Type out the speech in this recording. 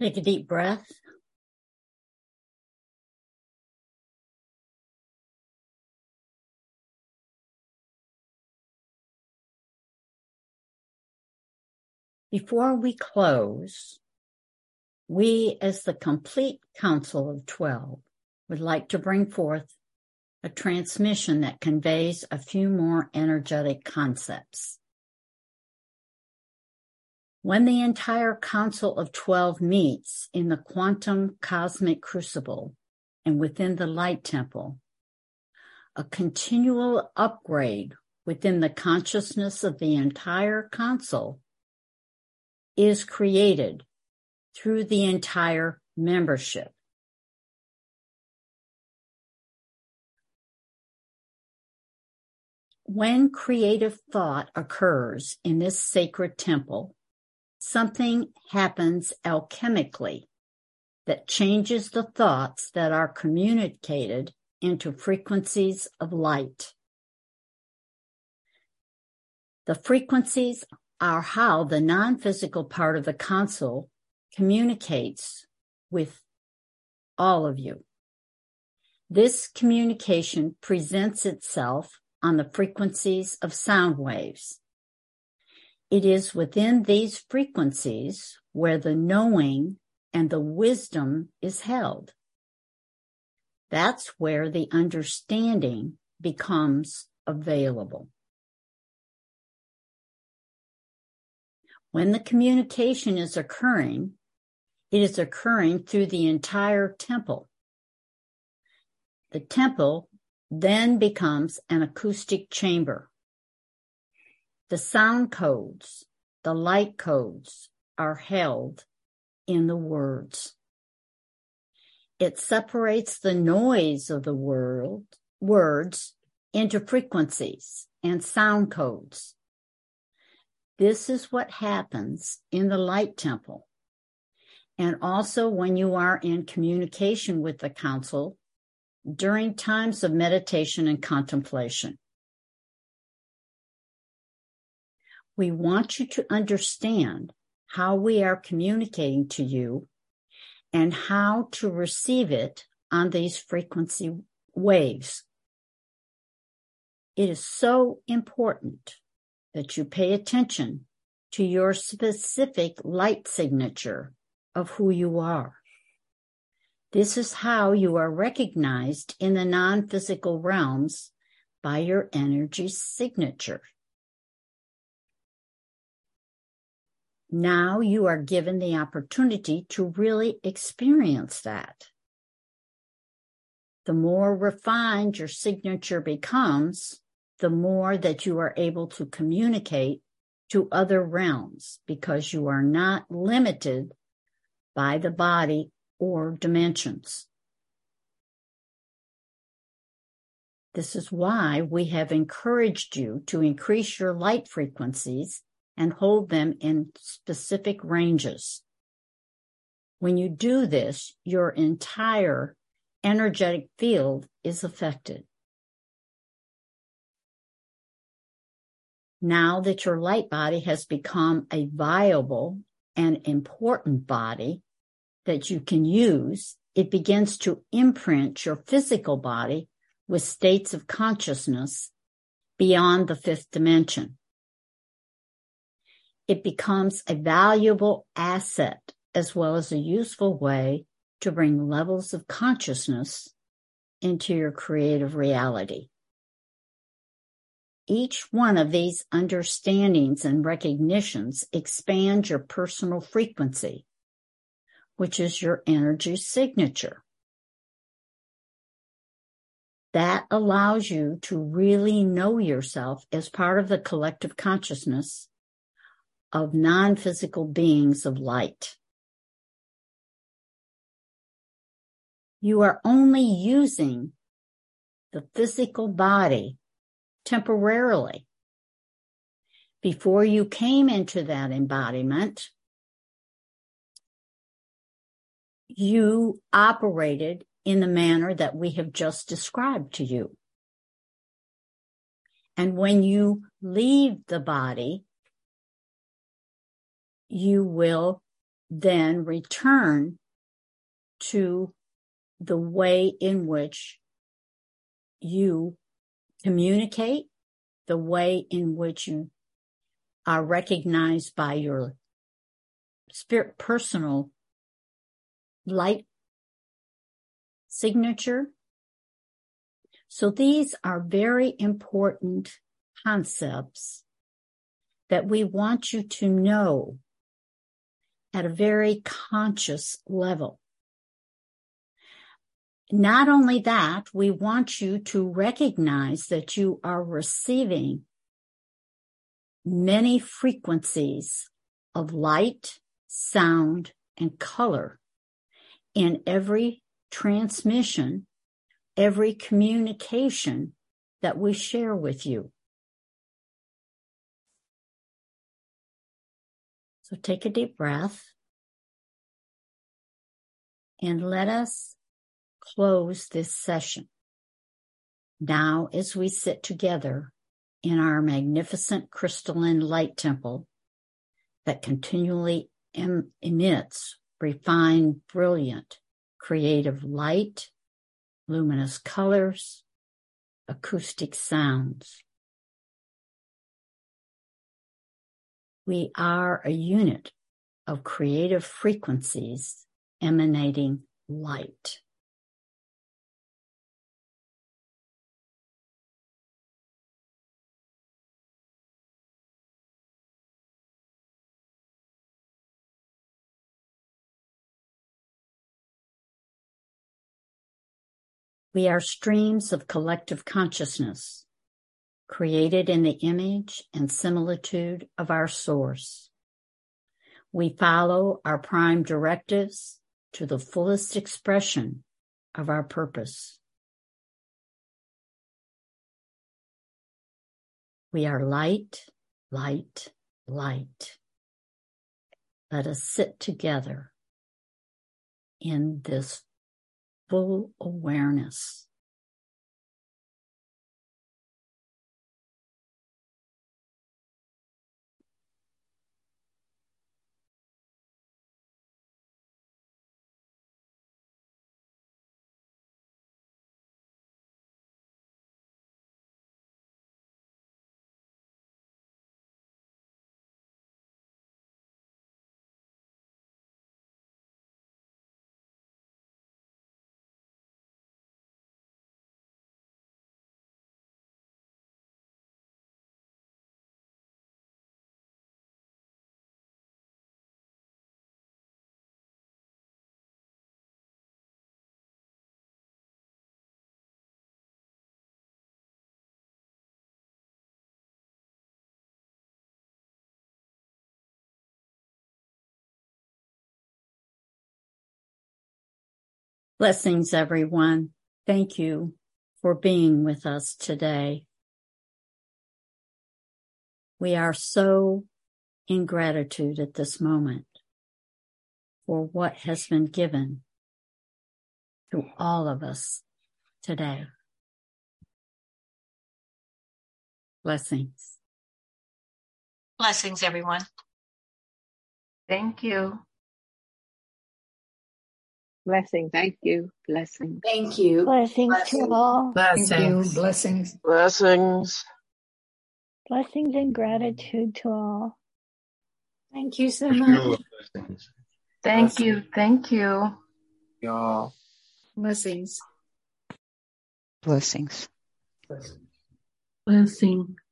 Take a deep breath. Before we close, we as the complete Council of 12 would like to bring forth a transmission that conveys a few more energetic concepts. When the entire Council of 12 meets in the quantum cosmic crucible and within the light temple, a continual upgrade within the consciousness of the entire council is created through the entire membership. When creative thought occurs in this sacred temple, something happens alchemically that changes the thoughts that are communicated into frequencies of light. The frequencies are how the non-physical part of the council communicates with all of you. This communication presents itself on the frequencies of sound waves. It is within these frequencies where the knowing and the wisdom is held. That's where the understanding becomes available. When the communication is occurring, it is occurring through the entire temple. The temple then becomes an acoustic chamber. The sound codes, the light codes are held in the words. It separates the noise of the words into frequencies and sound codes. This is what happens in the light temple. And also when you are in communication with the council during times of meditation and contemplation. We want you to understand how we are communicating to you and how to receive it on these frequency waves. It is so important that you pay attention to your specific light signature of who you are. This is how you are recognized in the non-physical realms by your energy signature. Now you are given the opportunity to really experience that. The more refined your signature becomes, the more that you are able to communicate to other realms because you are not limited by the body or dimensions. This is why we have encouraged you to increase your light frequencies and hold them in specific ranges. When you do this, your entire energetic field is affected. Now that your light body has become a viable and important body that you can use, it begins to imprint your physical body with states of consciousness beyond the fifth dimension. It becomes a valuable asset as well as a useful way to bring levels of consciousness into your creative reality. Each one of these understandings and recognitions expands your personal frequency, which is your energy signature. That allows you to really know yourself as part of the collective consciousness of non-physical beings of light. You are only using the physical body temporarily. Before you came into that embodiment, you operated in the manner that we have just described to you. And when you leave the body, you will then return to the way in which you communicate, the way in which you are recognized by your spirit personal light signature. So these are very important concepts that we want you to know at a very conscious level. Not only that, we want you to recognize that you are receiving many frequencies of light, sound, and color in every transmission, every communication that we share with you. So take a deep breath and let us close this session. Now, as we sit together in our magnificent crystalline light temple that continually emits refined, brilliant, creative light, luminous colors, acoustic sounds. We are a unit of creative frequencies emanating light. We are streams of collective consciousness, created in the image and similitude of our source. We follow our prime directives to the fullest expression of our purpose. We are light, light, light. Let us sit together in this full awareness. Blessings, everyone. Thank you for being with us today. We are so in gratitude at this moment for what has been given to all of us today. Blessings. Blessings, everyone. Thank you. Blessing. Thank you. Blessing. Thank you. Blessings to all. Thank you. Blessings. Blessings. Blessings and gratitude to all. Thank you so much. Thank you. Thank you. Y'all. Blessings. Blessings. Blessings. Blessing.